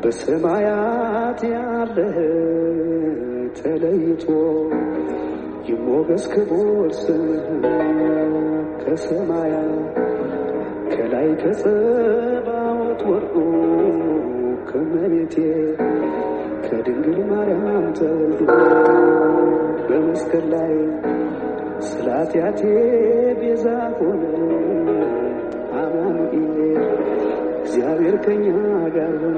በሰማያት ያለ ተለይቶ ይሞገስ ክቡር ስምህ ከሰማያት ከላይ ከጸባዖት ወርዶ ከመሬቴ ከድንግል ማርያም ተወልዶ በመስቀል ላይ ስለ ኃጢአቴ ቤዛ ሆነ አማኑኤል እግዚአብሔር ከኛ ጋር ሆነ።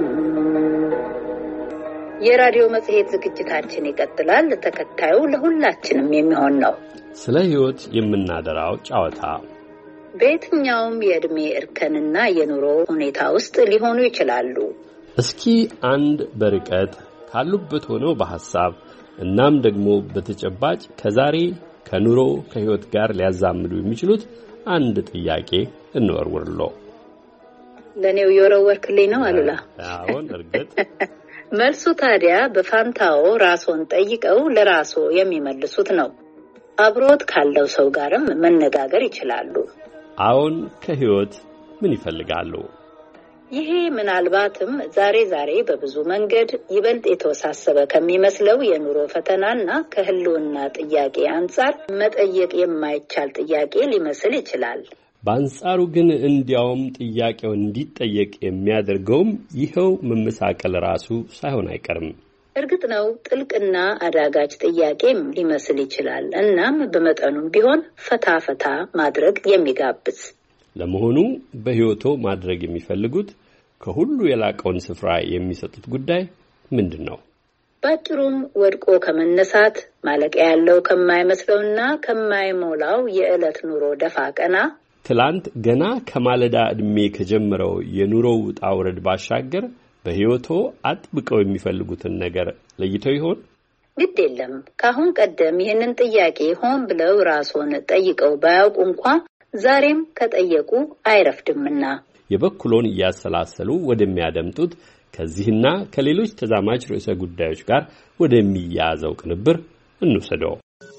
የራዲዮ መጽሔት ዝግጅታችን ይቀጥላል። ተከታዩ ለሁላችንም የሚሆን ነው። ስለ ሕይወት የምናደራው ጨዋታ በየትኛውም የዕድሜ እርከንና የኑሮ ሁኔታ ውስጥ ሊሆኑ ይችላሉ። እስኪ አንድ በርቀት ካሉበት ሆነው በሐሳብ እናም ደግሞ በተጨባጭ ከዛሬ ከኑሮ ከሕይወት ጋር ሊያዛምዱ የሚችሉት አንድ ጥያቄ እንወርውርሎ። ለኔው የወረወርክልኝ ነው አሉላ? አዎን እርግጥ። መልሱ ታዲያ በፋንታው ራስዎን ጠይቀው ለራስዎ የሚመልሱት ነው። አብሮት ካለው ሰው ጋርም መነጋገር ይችላሉ። አዎን ከሕይወት ምን ይፈልጋሉ? ይሄ ምናልባትም ዛሬ በብዙ መንገድ ይበልጥ የተወሳሰበ ከሚመስለው የኑሮ ፈተናና ከህልውና ጥያቄ አንጻር መጠየቅ የማይቻል ጥያቄ ሊመስል ይችላል። በአንጻሩ ግን እንዲያውም ጥያቄው እንዲጠየቅ የሚያደርገውም ይኸው መመሳቀል ራሱ ሳይሆን አይቀርም። እርግጥ ነው ጥልቅና አዳጋች ጥያቄም ሊመስል ይችላል። እናም በመጠኑም ቢሆን ፈታ ማድረግ የሚጋብዝ። ለመሆኑ በሕይወቶ ማድረግ የሚፈልጉት ከሁሉ የላቀውን ስፍራ የሚሰጡት ጉዳይ ምንድን ነው? ባጭሩም ወድቆ ከመነሳት ማለቂያ ያለው ከማይመስለውና ከማይሞላው የዕለት ኑሮ ደፋ ቀና ትላንት ገና ከማለዳ ዕድሜ ከጀመረው የኑሮ ውጣ ውረድ ባሻገር በሕይወቶ አጥብቀው የሚፈልጉትን ነገር ለይተው ይሆን? ግድ የለም ካሁን ቀደም ይህንን ጥያቄ ሆን ብለው ራስዎን ጠይቀው ባያውቁ እንኳን ዛሬም ከጠየቁ አይረፍድምና የበኩሎን እያሰላሰሉ ወደሚያደምጡት ከዚህና ከሌሎች ተዛማች ርዕሰ ጉዳዮች ጋር ወደሚያያዘው ቅንብር እንውሰደው።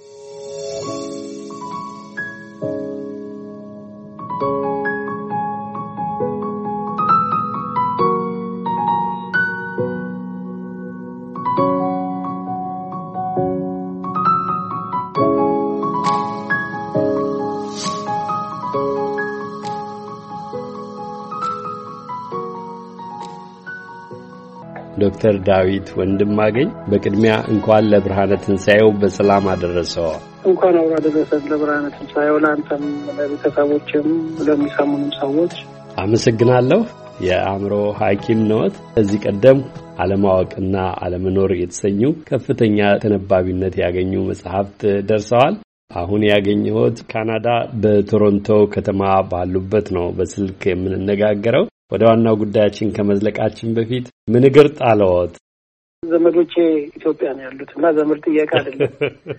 ዶክተር ዳዊት ወንድማገኝ በቅድሚያ እንኳን ለብርሃነ ትንሣኤው በሰላም አደረሰው። እንኳን አብሮ አደረሰን ለብርሃነ ትንሣኤው። ለአንተም ለቤተሰቦችም ለሚሰሙንም ሰዎች አመሰግናለሁ። የአእምሮ ሐኪም ነዎት። ከዚህ ቀደም አለማወቅና አለመኖር የተሰኙ ከፍተኛ ተነባቢነት ያገኙ መጽሐፍት ደርሰዋል። አሁን ያገኘሁት ካናዳ በቶሮንቶ ከተማ ባሉበት ነው በስልክ የምንነጋገረው። ወደ ዋናው ጉዳያችን ከመዝለቃችን በፊት ምን እግር ጣለዎት? ዘመዶቼ ኢትዮጵያ ነው ያሉትና ዘመድ ጥያቄ አይደለም።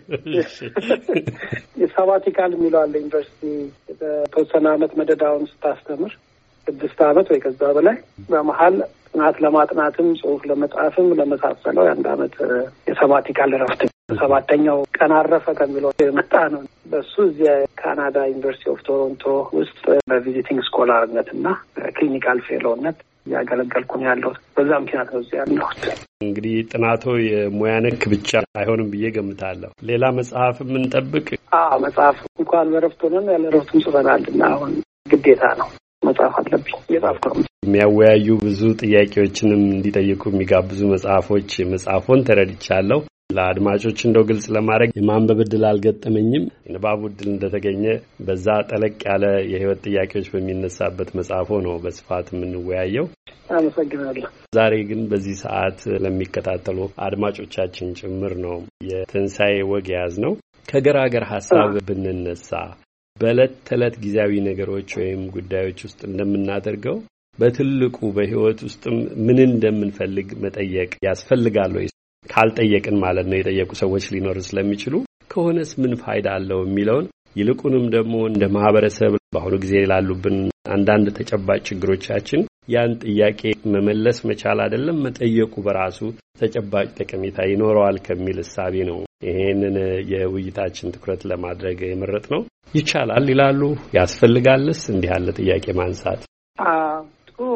የሳባቲካል የሚለው አለ ዩኒቨርሲቲ በተወሰነ ዓመት መደዳውን ስታስተምር 6 ዓመት ወይ ከዛ በላይ በመሀል ጥናት ለማጥናትም ጽሑፍ ለመጻፍም ለመሳሰለው የ1 ዓመት የሳባቲካል ረፍት 7ኛው ቀን አረፈ ከሚለው የመጣ ነው። በሱ እዚያ ካናዳ ዩኒቨርሲቲ ኦፍ ቶሮንቶ ውስጥ በቪዚቲንግ ስኮላርነትና ክሊኒካል ፌሎነት ያገለገልኩ ነው ያለሁት። በዛ ምክንያት ነው እዚያ ያለሁት። እንግዲህ ጥናቶ የሙያ ነክ ብቻ አይሆንም ብዬ ገምታለሁ። ሌላ መጽሐፍ የምንጠብቅ? መጽሐፍ እንኳን በረፍት ሆነን ያለ ረፍቱን ጽፈናልና አሁን ግዴታ ነው መጽሐፍ አለብኝ እየጻፍኩ ነው። የሚያወያዩ ብዙ ጥያቄዎችንም እንዲጠይቁ የሚጋብዙ መጽሐፎን ተረድቻለሁ። ለአድማጮች እንደው ግልጽ ለማድረግ የማንበብ ዕድል አልገጠመኝም። የንባብ ዕድል እንደተገኘ በዛ ጠለቅ ያለ የህይወት ጥያቄዎች በሚነሳበት መጽሐፎ ነው በስፋት የምንወያየው። አመሰግናለሁ። ዛሬ ግን በዚህ ሰዓት ለሚከታተሉ አድማጮቻችን ጭምር ነው የትንሣኤ ወግ ያዝነው። ከገራገር ሐሳብ ብንነሳ በዕለት ተዕለት ጊዜያዊ ነገሮች ወይም ጉዳዮች ውስጥ እንደምናደርገው በትልቁ በህይወት ውስጥም ምን እንደምንፈልግ መጠየቅ ያስፈልጋል ወይ? ካልጠየቅን ማለት ነው የጠየቁ ሰዎች ሊኖሩ ስለሚችሉ ከሆነስ ምን ፋይዳ አለው የሚለውን ይልቁንም ደግሞ እንደ ማህበረሰብ በአሁኑ ጊዜ ላሉብን አንዳንድ ተጨባጭ ችግሮቻችን ያን ጥያቄ መመለስ መቻል አይደለም መጠየቁ በራሱ ተጨባጭ ጠቀሜታ ይኖረዋል ከሚል እሳቤ ነው ይሄንን የውይይታችን ትኩረት ለማድረግ የመረጥነው። ይቻላል ይላሉ? ያስፈልጋልስ እንዲህ ያለ ጥያቄ ማንሳት?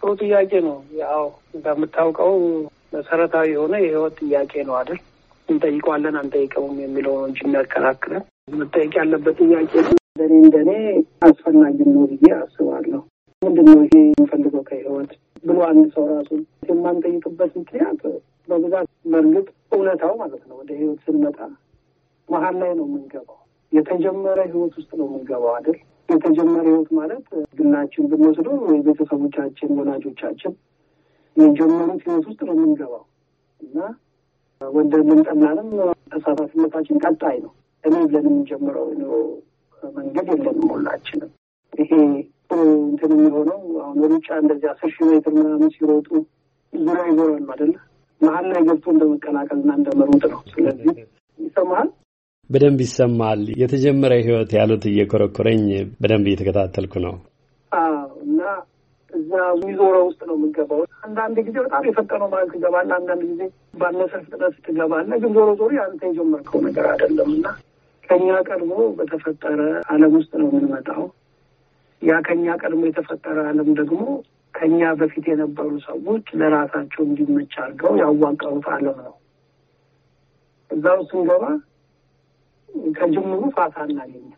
ጥሩ ጥያቄ ነው። ያው እንደምታውቀው መሰረታዊ የሆነ የህይወት ጥያቄ ነው አይደል? እንጠይቀዋለን አንጠይቀውም የሚለው ነው እንጂ የሚያከራክረን መጠየቅ ያለበት ጥያቄ ነው። እንደኔ አስፈላጊ ነው ብዬ አስባለሁ። ምንድነው ይሄ የምፈልገው ከህይወት ብሎ አንድ ሰው ራሱን የማንጠይቅበት ምክንያት በብዛት በእርግጥ እውነታው ማለት ነው ወደ ህይወት ስንመጣ መሀል ላይ ነው የምንገባው። የተጀመረ ህይወት ውስጥ ነው የምንገባው አይደል? የተጀመረ ህይወት ማለት ግላችን ብንወስደው የቤተሰቦቻችን ወላጆቻችን የጀመሩት ህይወት ውስጥ ነው የምንገባው እና ወደድንም ጠላንም ተሳታፊነታችን ቀጣይ ነው። እኔ ብለን የምንጀምረው መንገድ የለንም ሁላችንም። ይሄ እንትን የሚሆነው አሁን ሩጫ እንደዚህ 10,000 ሜትር ምናምን ሲሮጡ ዙሪያ ይዞራሉ አይደለ? መሀል ላይ ገብቶ እንደመቀላቀልና እንደመሮጥ ነው። ስለዚህ ይሰማል፣ በደንብ ይሰማል። የተጀመረ ህይወት ያሉት እየኮረኮረኝ በደንብ እየተከታተልኩ ነው። እና እዛ የሚዞረው ውስጥ ነው የምንገባው። አንዳንድ ጊዜ በጣም የፈጠነው ማለት ትገባለህ፣ አንዳንድ ጊዜ ባነሰ ፍጥነት ትገባለህ። ግን ዞሮ ዞሮ አንተ የጀመርከው ነገር አይደለም እና ከኛ ቀድሞ በተፈጠረ ዓለም ውስጥ ነው የምንመጣው። ያ ከኛ ቀድሞ የተፈጠረ ዓለም ደግሞ ከኛ በፊት የነበሩ ሰዎች ለራሳቸው እንዲመች አድርገው ያዋቀሩት ዓለም ነው። እዛው ስንገባ ከጅምሩ ፋታ እናገኛለን።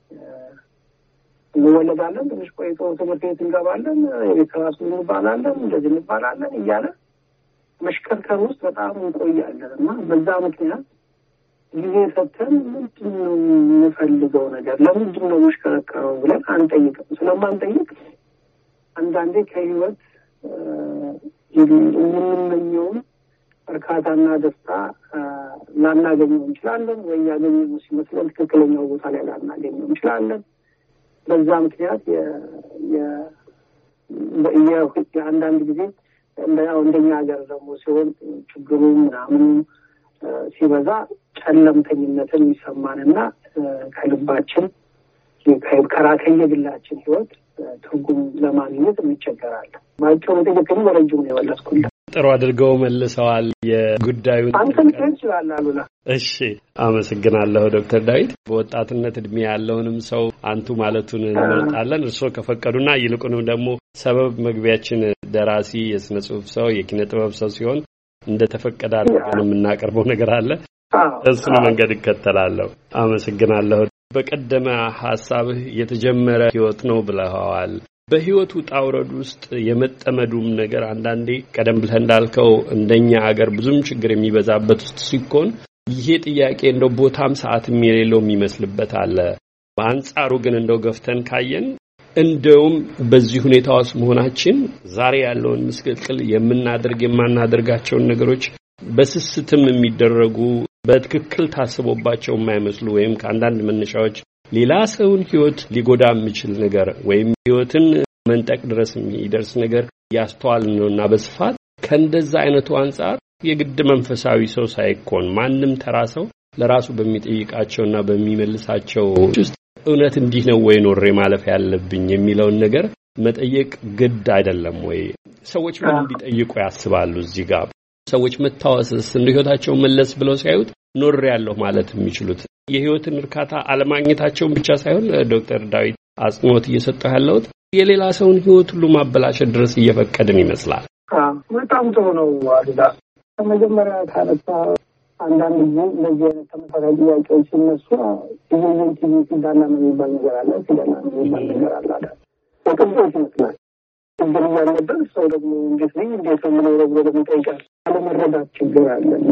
እንወለዳለን፣ ትንሽ ቆይቶ ትምህርት ቤት እንገባለን፣ የክላስ እንባላለን፣ እንደዚህ እንባላለን እያለ መሽከርከር ውስጥ በጣም እንቆያለን እና በዛ ምክንያት ጊዜ ሰጥተን ምንድን ነው የምፈልገው ነገር ለምንድን ነው መሽከረከረው ብለን አንጠይቅም። ስለማንጠይቅ አንዳንዴ ከህይወት የምንመኘውን እርካታና ደስታ ላናገኘው እንችላለን፣ ወይ ያገኘነው ሲመስለን ትክክለኛው ቦታ ላይ ላናገኘው እንችላለን። በዛ ምክንያት የአንዳንድ ጊዜ እንደኛ ሀገር ደግሞ ሲሆን ችግሩ ምናምን ሲበዛ ጨለምተኝነትን የሚሰማንና ከልባችን ከየግላችን ህይወት ትርጉም ለማግኘት እንቸገራለን። ባጭሩ ጥቂት በረጅሙ ነው የወለድኩት። ጥሩ አድርገው መልሰዋል የጉዳዩን። አንተም ትችላለህ አሉላ። እሺ አመሰግናለሁ ዶክተር ዳዊት። በወጣትነት እድሜ ያለውንም ሰው አንቱ ማለቱን እንመርጣለን እርስዎ ከፈቀዱና ይልቁንም ደግሞ ሰበብ መግቢያችን ደራሲ፣ የስነ ጽሁፍ ሰው፣ የኪነ ጥበብ ሰው ሲሆን እንደተፈቀደ አድርገን የምናቀርበው ነገር አለ። እሱን መንገድ እከተላለሁ። አመሰግናለሁ። በቀደመ ሐሳብህ የተጀመረ ህይወት ነው ብለዋል። በህይወቱ ጣውረድ ውስጥ የመጠመዱም ነገር አንዳንዴ ቀደም ብለህ እንዳልከው እንደኛ ሀገር ብዙም ችግር የሚበዛበት ውስጥ ሲኮን ይሄ ጥያቄ እንደው ቦታም ሰዓትም የሌለው የሚመስልበት አለ። በአንጻሩ ግን እንደው ገፍተን ካየን እንደውም በዚህ ሁኔታ ውስጥ መሆናችን ዛሬ ያለውን ምስቅልቅል የማናደርጋቸውን ነገሮች በስስትም የሚደረጉ በትክክል ታስቦባቸው የማይመስሉ ወይም ከአንዳንድ መነሻዎች ሌላ ሰውን ህይወት ሊጎዳ የሚችል ነገር ወይም ህይወትን መንጠቅ ድረስ የሚደርስ ነገር ያስተዋልን ነውና በስፋት ከእንደዛ አይነቱ አንጻር የግድ መንፈሳዊ ሰው ሳይኮን ማንም ተራ ሰው ለራሱ በሚጠይቃቸውና በሚመልሳቸው ውስጥ እውነት እንዲህ ነው ወይ ኖሬ ማለፍ ያለብኝ የሚለውን ነገር መጠየቅ ግድ አይደለም ወይ? ሰዎች ምን እንዲጠይቁ ያስባሉ? እዚህ ጋር ሰዎች መታወስስ እንደ ህይወታቸው መለስ ብለው ሲያዩት ኖሬ ያለሁ ማለት የሚችሉት የህይወትን እርካታ አለማግኘታቸውን ብቻ ሳይሆን ዶክተር ዳዊት አጽንኦት እየሰጠው ያለው የሌላ ሰውን ህይወት ሁሉ ማበላሸት ድረስ እየፈቀድን ይመስላል። በጣም ጥሩ ነው አሉላ። ከመጀመሪያ ካነሳ አንዳንድ ጊዜ እንደዚህ አይነት ተመሳሳይ ጥያቄዎች ሲነሱ ሲዳና ነው የሚባል ነገር አለ፣ ሲዳና ነው የሚባል ነገር አለ አይደል? በቅንጦት ይመስላል። ችግር ያለበት ሰው ደግሞ እንዴት ነው የምኖረው ብሎ የሚጠይቃል። አለመረዳት ችግር አለና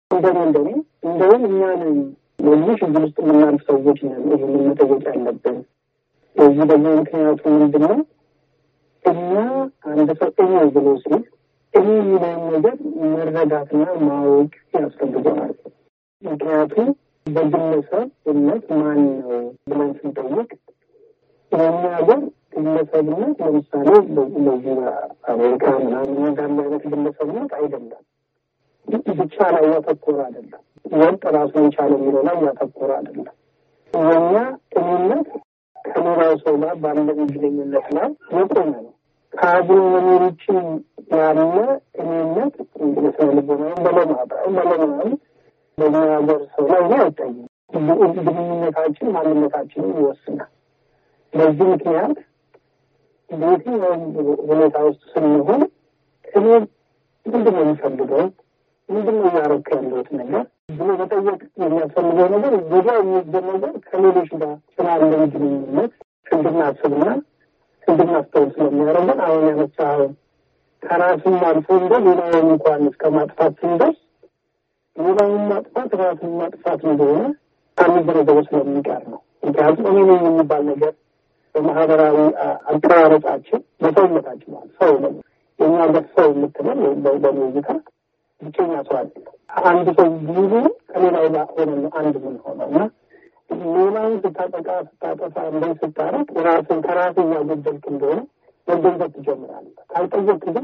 እንደውም እኛ ነን በዚህ ችግር ውስጥ የምናልፍ ሰዎች ነን ይህንን መጠየቅ ያለብን። በዚህ ደግሞ ምክንያቱ ምንድን ነው? እኛ አንድ ሰው እኔ ብሎ ሲል እኔ የሚለውን ነገር መረዳትና ማወቅ ያስፈልገናል። ምክንያቱም በግለሰብ እምነት ማን ነው ብለን ስንጠይቅ የእኛ ሀገር ግለሰብነት ለምሳሌ በዚህ በአሜሪካ ምናምን እንዳለ አይነት ግለሰብነት አይደለም። ብቻ ላይ ያተኮረ አይደለም። ወጥ ራሱን የቻለ የሚለው ላይ ያተኮረ አይደለም። የእኛ እምነት ከሌላው ሰው ጋር ባለን ግንኙነት ላይ የቆመ ነው። ከአብሮ መኖሮችን ያለ እምነት እንግዲህ ልቦናውን በለማም በእኛ ሀገር ሰው ላይ አይታይም። ግንኙነታችን ማንነታችንን ይወስናል። በዚህ ምክንያት በየትኛውም ሁኔታ ውስጥ ስንሆን እኔ ምንድን ነው የምፈልገው፣ ምንድን ነው እያደረኩ ያለሁት ነገር ብሎ መጠየቅ የሚያስፈልገው ነገር ብዙ የሚደረገው ከሌሎች ጋር ስላለን ግንኙነት እንድናስብና እንድናስተውል ስለሚያደርገን አሁን ያነሳኸውን ከራስን አልፎ እንደ ሌላውን እንኳን እስከ ማጥፋት ስንደርስ ሌላውን ማጥፋት ራስን ማጥፋት እንደሆነ አንደረገው ስለሚቀር ነው። ምክንያቱም እኔ ነኝ የሚባል ነገር በማህበራዊ አቀራረጻችን በሰውነታችን ማለት ሰው ነው የኛ በሰው የምትለው በሙዚቃ ብቸኛ ሰው አይደለም። አንድ ሰው ብዙ ከሌላው ጋር ሆነ አንድ ምን ሆነው እና ሌላውን ስታጠፋ እንደዚህ ስታረቅ ራስን ከራስህ እያጎደልክ እንደሆነ መገንዘብ ትጀምራለህ። ካልጠየቅ ግን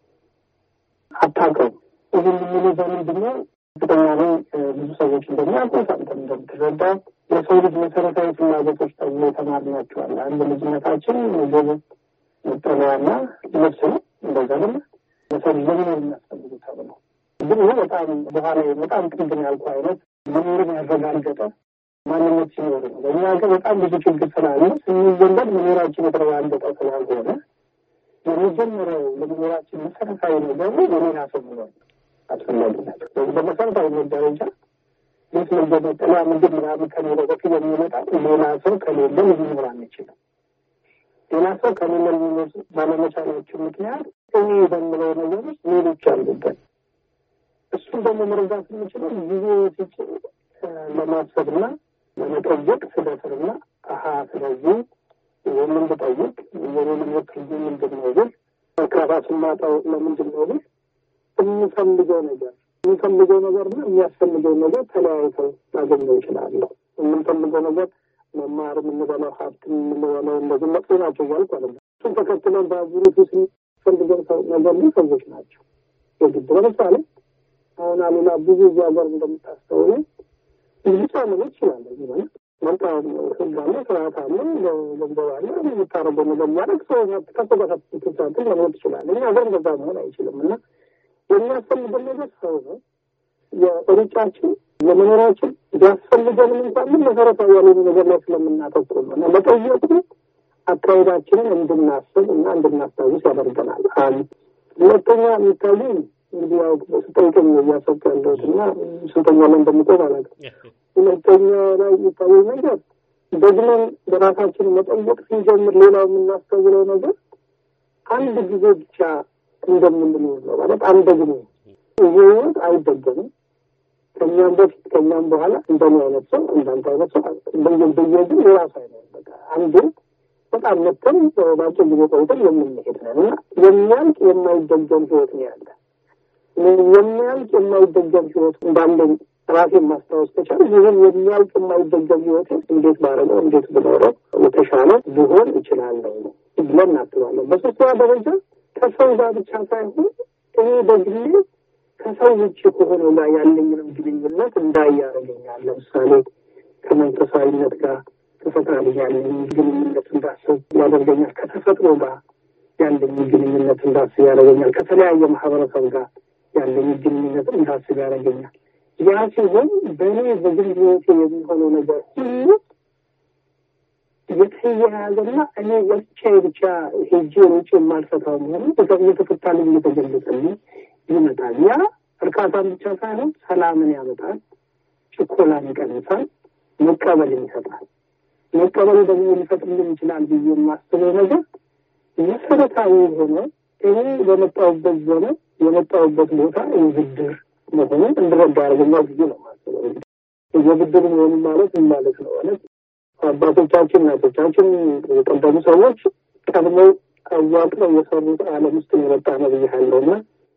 አታውቀውም። ይህን የሚለው በምንድን ነው? እርግጠኛ ነኝ ብዙ ሰዎች እንደሚያውቁት አንተም እንደምትረዳው የሰው ልጅ መሰረታዊ ፍላጎቶች ተብሎ የተማርናቸዋል። አንድ ልጅነታችን ምግብ፣ መጠለያና ልብስ ነው። እንደዛ ነው ለሰው ልጅ ለምን የሚያስፈልጉ ተብሎ ግን ይህ በጣም በኋላ በጣም ቅድም ያልኩ አይነት መኖርን ያረጋገጠ ማንነት ሲኖር ነው። በእኛ ሀገር በጣም ብዙ ችግር ስላለ ስንዘንበድ መኖራችን የተረጋገጠ ስላልሆነ የመጀመሪያው ለመኖራችን መሰረታዊ ነገር የሌላ ሰው መኖር አስፈላጊ ናቸው። በመሰረታዊ ደረጃ ቤት መጠለያ፣ ምግብ ምናምን ከሌለው በፊት የሚመጣ ሌላ ሰው ከሌለ ሊኖር አንችልም። ሌላ ሰው ከሌለ ሊኖር ባለመቻላቸው ምክንያት እኔ በምለው ነገር ውስጥ ሌሎች አሉበት። እሱን ደግሞ መረዳት የምችለው ጊዜ ሲችል ለማሰብና ለመጠየቅ ስደፍርና ስለዚህ ይህንን ብጠይቅ የኔን ወክል ምንድን ነው ብል ከራሱን ማጣው ለምንድን ነው ብል የሚፈልገው ነገርና የሚያስፈልገው ነገር ተለያይተው ላገኘው ይችላለሁ። የምንፈልገው ነገር መማር፣ የምንበላው ሀብት፣ የምንበላው እንደዚህ መጥፎ ናቸው እያልኩ አለ። እሱን ተከትለን በአዙሪቱ ስንፈልገው ነገር ግን ሰዎች ናቸው የግድ። ለምሳሌ አሁን አሉላ ብዙ እዚህ ሀገር እንደምታስተውለው ብዙ ምን ይችላል ይሆን መጣ ህግ አለ፣ ስርዓት አለ፣ ገንዘብ አለ፣ የምታረገው ነገር ማለት ሰው ከተከፈተ ትንሳትን ለመወጥ ይችላል። እኛ ሀገር እንደዛ መሆን አይችልም እና የሚያስፈልገን ነገር ሰው ነው። የሩጫችን ለመኖራችን ቢያስፈልገንም እንኳን ምን መሰረታዊ ያልሆነ ነገር ላይ ስለምናተኩር ነው እና መጠየቁ አካሄዳችንን እንድናስብ እና እንድናስታውስ ያደርገናል። ሁለተኛ የሚታዩ እንግዲህ ያው ስጠይቅም እያሰብክ ያለሁት እና ስንተኛ ላይ እንደምቆም አላውቅም። ሁለተኛ ላይ የሚታዩ ነገር ደግመን በራሳችን መጠየቅ ስንጀምር ሌላው የምናስተውለው ነገር አንድ ጊዜ ብቻ እንደምንኖር ነው ማለት አንድ ጊዜ ይሄን አይደገምም። ከኛም በፊት ከኛም በኋላ እንደኛ አይነት ሰው እንዳንተ አይነት ሰው በየግን የራሱ አይነት በቃ አንዱ በጣም መጥተን ባጭር ጊዜ ቆይተን የምንሄድ ነው እና የሚያልቅ የማይደገም ህይወት ነው ያለ። የሚያልቅ የማይደገም ህይወት እንዳለን ራሴን ማስታወስ ከቻለ ይህን የሚያልቅ የማይደገም ህይወት እንዴት ባረገው እንዴት ብኖረው የተሻለ ሊሆን ይችላለሁ ብለን እናስባለን። በሶስተኛ ደረጃ ከሰው ጋር ብቻ ሳይሆን እኔ በግሌ ከሰው ውጭ ከሆነ ጋር ያለኝንም ግንኙነት እንዳያረገኛል። ለምሳሌ ከመንፈሳዊነት ጋር ከፈጣሪ ያለኝ ግንኙነት እንዳስብ ያደርገኛል። ከተፈጥሮ ጋር ያለኝ ግንኙነት እንዳስብ ያደርገኛል። ከተለያየ ማህበረሰብ ጋር ያለኝ ግንኙነት እንዳስብ ያደርገኛል። ያ ሲሆን በእኔ በግል ህይወቴ የሚሆነው ነገር ሁሉ የተያያዘና እኔ ብቻ ሄጄ ውጭ የማልፈታው መሆኑ እየተፈታልኝ እየተገለጸልኝ ይመጣል። ያ እርካታን ብቻ ሳይሆን ሰላምን ያመጣል፣ ችኮላን ይቀንሳል፣ መቀበልን ይሰጣል። መቀበል ደግሞ ሊፈጥርልን ይችላል ብዬ የማስበው ነገር መሰረታዊ ሆኖ እኔ በመጣሁበት ዘመን የመጣሁበት ቦታ የብድር መሆኑን እንድረዳ ያደርገኛል ብዬ ነው የማስበው። የብድር መሆኑ ማለት ምን ማለት ነው? ማለት አባቶቻችን እናቶቻችን የቀደሙ ሰዎች ቀድመው አዋቅረው የሰሩት ዓለም ውስጥ የመጣ ነው ብያለሁና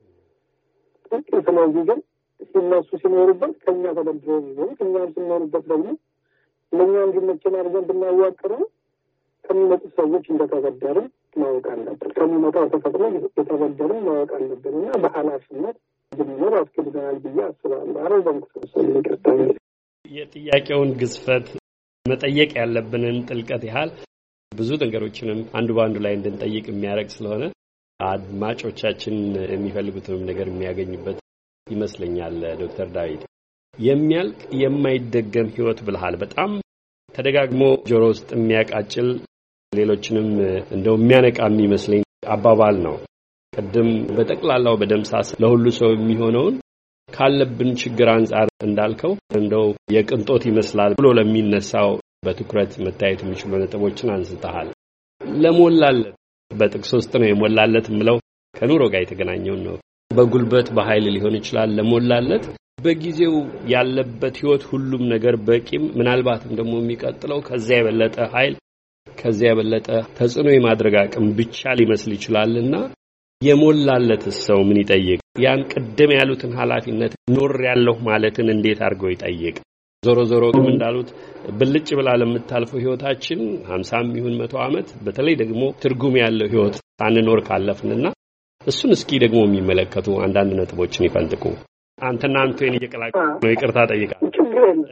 ስለዚህ ግን እነሱ ሲኖሩበት ከኛ ተበድረው ነው እኛም ስንኖርበት ደግሞ ለኛ እንዲመቸን አድርገን ብናዋቅረው ከሚመጡ ሰዎች እንደተበደሩ ማወቅ አለብን። ከሚመጣው ተፈጥሮ የተበደሩ ማወቅ አለብን እና በኃላፊነት ብንኖር አስገድደናል ብዬ አስባለሁ። አረዘንኩ የጥያቄውን ግዝፈት መጠየቅ ያለብንን ጥልቀት ያህል ብዙ ነገሮችንም አንዱ በአንዱ ላይ እንድንጠይቅ የሚያደርግ ስለሆነ አድማጮቻችን የሚፈልጉትንም ነገር የሚያገኙበት ይመስለኛል። ዶክተር ዳዊት የሚያልቅ የማይደገም ህይወት ብልሃል በጣም ተደጋግሞ ጆሮ ውስጥ የሚያቃጭል ሌሎችንም እንደው የሚያነቃ የሚመስለኝ አባባል ነው። ቀደም በጠቅላላው በደምሳስ ለሁሉ ሰው የሚሆነውን ካለብን ችግር አንፃር እንዳልከው እንደው የቅንጦት ይመስላል ብሎ ለሚነሳው በትኩረት መታየት የሚችሉ ነጥቦችን አንስተሃል። ለሞላለት በጥቅስ ውስጥ ነው የሞላለት ምለው ከኑሮ ጋር የተገናኘው ነው። በጉልበት በኃይል ሊሆን ይችላል። ለሞላለት በጊዜው ያለበት ህይወት ሁሉም ነገር በቂም ምናልባትም ደግሞ የሚቀጥለው ከዚያ የበለጠ ኃይል ከዚያ የበለጠ ተጽዕኖ የማድረግ አቅም ብቻ ሊመስል ይችላልና የሞላለት ሰው ምን ይጠይቅ? ያን ቀደም ያሉትን ኃላፊነት ኖር ያለው ማለትን እንዴት አድርጎ ይጠይቅ? ዞሮ ዞሮ ግን እንዳሉት ብልጭ ብላ ለምታልፈው ህይወታችን 50ም ይሁን 100 ዓመት በተለይ ደግሞ ትርጉም ያለው ህይወት ሳንኖር ካለፍንና እሱን እስኪ ደግሞ የሚመለከቱ አንዳንድ ነጥቦችን ይፈንጥቁ። አንተና አንተን እየቀላቀሉ ነው ይቅርታ ጠይቃለሁ። ችግር የለም።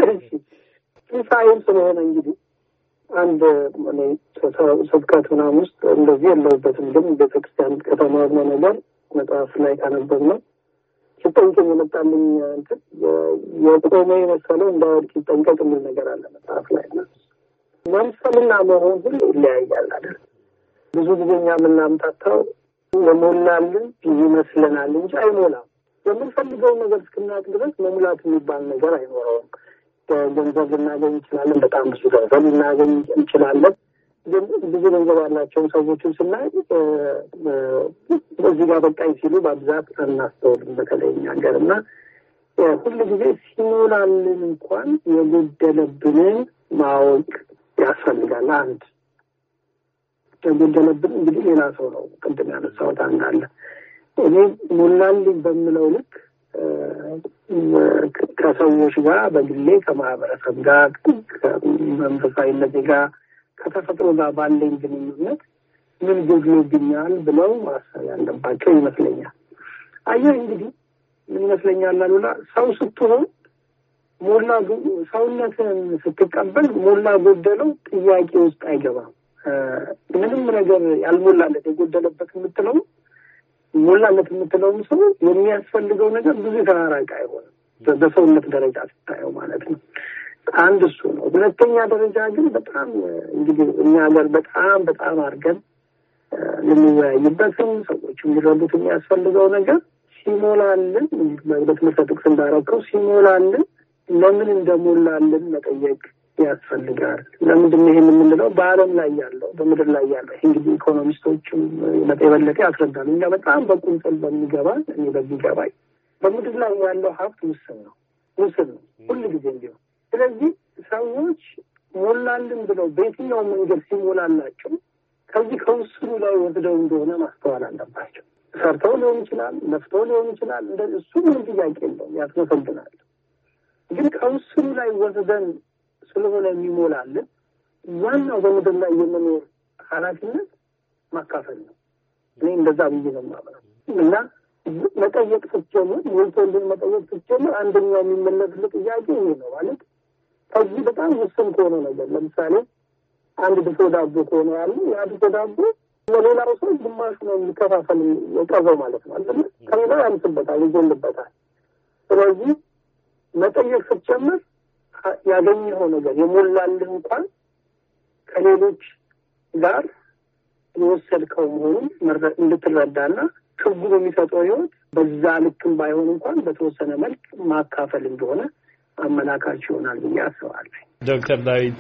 ሳይንስ ስለሆነ እንግዲህ አንድ ሰብካት ምናምን ውስጥ እንደዚህ የለውበትም። ግን ቤተክርስቲያን ከተማርነው ነገር መጽሐፍ ላይ ካነበብነው ሲጠንቀቅ የመጣልኝ እንትን የቆመ የመሰለው እንዳወድቅ ሲጠንቀቅ የሚል ነገር አለ መጽሐፍ ላይ እና መምሰልና መሆን ሁሉ ይለያያል አይደል? ብዙ ጊዜ እኛ የምናምታታው የሞላልን ይመስለናል እንጂ አይሞላም። የምንፈልገው ነገር እስክናቅ ድረስ መሙላት የሚባል ነገር አይኖረውም። ገንዘብ ልናገኝ እንችላለን፣ በጣም ብዙ ገንዘብ ልናገኝ እንችላለን። ግን ብዙ ገንዘብ ያላቸውን ሰዎችን ስናይ በዚህ ጋር በቃኝ ሲሉ በብዛት አናስተውልም። በተለይ እኛ ሀገር እና ሁሉ ጊዜ ሲሞላልን እንኳን የጎደለብንን ማወቅ ያስፈልጋል። አንድ የጎደለብን እንግዲህ ሌላ ሰው ነው። ቅድም ያነሳሁት አንድ አለ። እኔ ሞላልኝ በምለው ልክ ከሰዎች ጋር በግሌ ከማህበረሰብ ጋር ከመንፈሳዊነት ጋር ከተፈጥሮ ጋር ባለኝ ግንኙነት ምን ጎድሎብኛል ብለው ማሰብ ያለባቸው ይመስለኛል። አየህ እንግዲህ ምን ይመስለኛል አሉላ ሰው ስትሆን ሞላ ሰውነትን ስትቀበል ሞላ ጎደለው ጥያቄ ውስጥ አይገባም። ምንም ነገር ያልሞላለት የጎደለበት የምትለው ሞላለት የምትለው ሰው የሚያስፈልገው ነገር ብዙ ተራራቂ አይሆንም በሰውነት ደረጃ ስታየው ማለት ነው። አንድ እሱ ነው። ሁለተኛ ደረጃ ግን በጣም እንግዲህ እኛ ሀገር በጣም አድርገን ለሚወያይበትም ሰዎች የሚረዱት የሚያስፈልገው ነገር ሲሞላልን በትምህርት ጥቅስ እንዳረከው ሲሞላልን ለምን እንደሞላልን መጠየቅ ያስፈልጋል። ለምንድን ነው ይሄን የምንለው? በዓለም ላይ ያለው በምድር ላይ ያለው እንግዲህ ኢኮኖሚስቶችም የበለጠ ያስረዳሉ። እኛ በጣም በቁንጽል በሚገባን እኔ በሚገባኝ በምድር ላይ ያለው ሀብት ውስን ነው ሁሉ ጊዜ እንዲሁ። ስለዚህ ሰዎች ሞላልን ብለው በየትኛው መንገድ ሲሞላላቸው ከዚህ ከውስኑ ላይ ወስደው እንደሆነ ማስተዋል አለባቸው። ሰርተው ሊሆን ይችላል፣ ለፍተው ሊሆን ይችላል። እሱ ምንም ጥያቄ የለውም፣ ያስመሰግናል። ግን ከውስኑ ላይ ወስደን ስለሆነ የሚሞላልን ዋናው በምድር ላይ የመኖር ኃላፊነት ማካፈል ነው። እኔ እንደዛ ብዬ ነው የማምነው። እና መጠየቅ ስትጀምር ሞልቶልን መጠየቅ ስትጀምር አንደኛው የሚመለስልህ ጥያቄ ይሄ ነው ማለት ከዚህ በጣም ውስን ከሆነ ነገር ለምሳሌ አንድ ድፎ ዳቦ ከሆነ ያለው ያ ድፎ ዳቦ ለሌላው ሰው ግማሽ ነው የሚከፋፈል የቀረው ማለት ነው አይደል? ከሌላው ያንስበታል፣ ይጎልበታል። ስለዚህ መጠየቅ ስትጀምር ያገኘኸው ነገር የሞላልህ እንኳን ከሌሎች ጋር የወሰድከው መሆኑን እንድትረዳና ትርጉም የሚሰጠው ህይወት በዛ ልክም ባይሆን እንኳን በተወሰነ መልክ ማካፈል እንደሆነ አመላካች ይሆናል ብዬ አስባለሁ። ዶክተር ዳዊት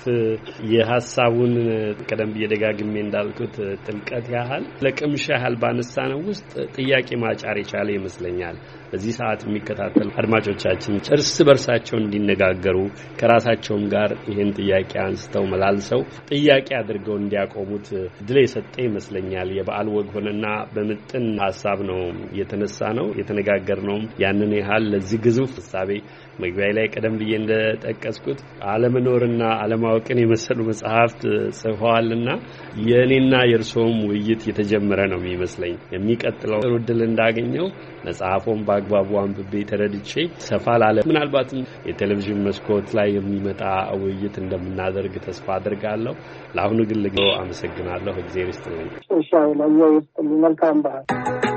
የሐሳቡን ቀደም በየደጋግሜ እንዳልኩት ጥልቀት ያህል ለቅምሻ ያህል ባነሳነው ውስጥ ጥያቄ ማጫር የቻለ ይመስለኛል። በዚህ ሰዓት የሚከታተሉ አድማጮቻችን እርስ በርሳቸው እንዲነጋገሩ ከራሳቸውም ጋር ይህን ጥያቄ አንስተው መላልሰው ጥያቄ አድርገው እንዲያቆሙት ድል የሰጠ ይመስለኛል። የበዓል ወግ ሆነና በምጥን ሐሳብ ነው የተነሳ ነው የተነጋገርነው። ያንን ያህል ለዚህ ግዙፍ ሐሳቤ መግቢያ ላይ ቀደም ብዬ እንደጠቀስኩት አለመኖርና አለማወቅን የመሰሉ መጽሐፍት ጽፈዋልና የኔና የርሶም ውይይት የተጀመረ ነው የሚመስለኝ። የሚቀጥለው እድል እንዳገኘው መጽሐፉን በአግባቡ አንብቤ ተረድቼ ሰፋ ላለ ምናልባትም የቴሌቪዥን መስኮት ላይ የሚመጣ ውይይት እንደምናደርግ ተስፋ አድርጋለሁ። ለአሁኑ ግን ልገው አመሰግናለሁ። እግዚአብሔር ይስጥልኝ። ኢንሻአላህ መልካም በዓል።